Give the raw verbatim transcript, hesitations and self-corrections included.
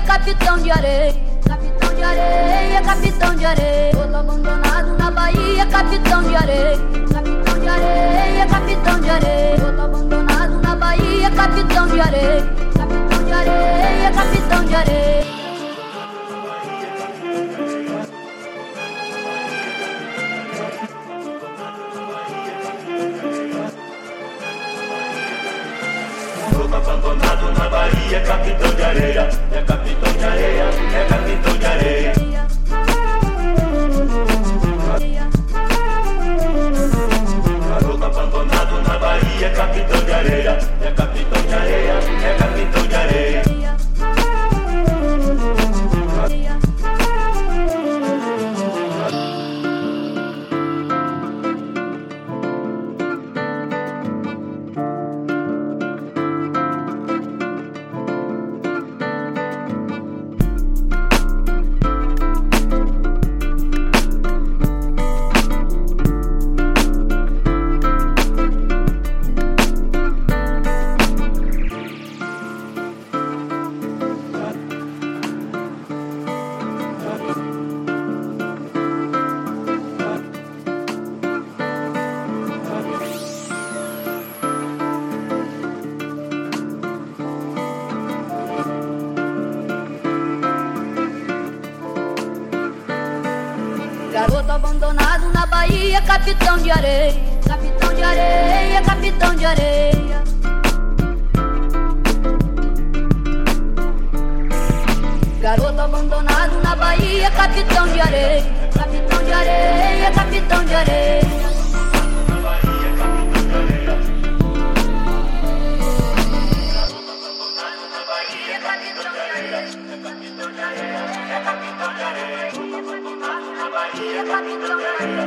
capitão de areia. Capitão de areia, capitão de areia. Todo abandonado na Bahia, capitão de areia. Capitão de areia, capitão de areia. Todo abandonado na Bahia, capitão de areia. Capitão de areia, capitão de areia. Todo abandonado na Bahia, capitão de areia. É capitão de areia, é capitão de areia. Garoto abandonado na Bahia, capitão de areia. É capitão de areia, é capitão de areia. Garoto abandonado na Bahia, capitão de areia. Capitão de areia, capitão de areia. Garoto abandonado na Bahia, capitão de areia. Capitão de areia, capitão de areia. Capitão de areia, capitão de areia.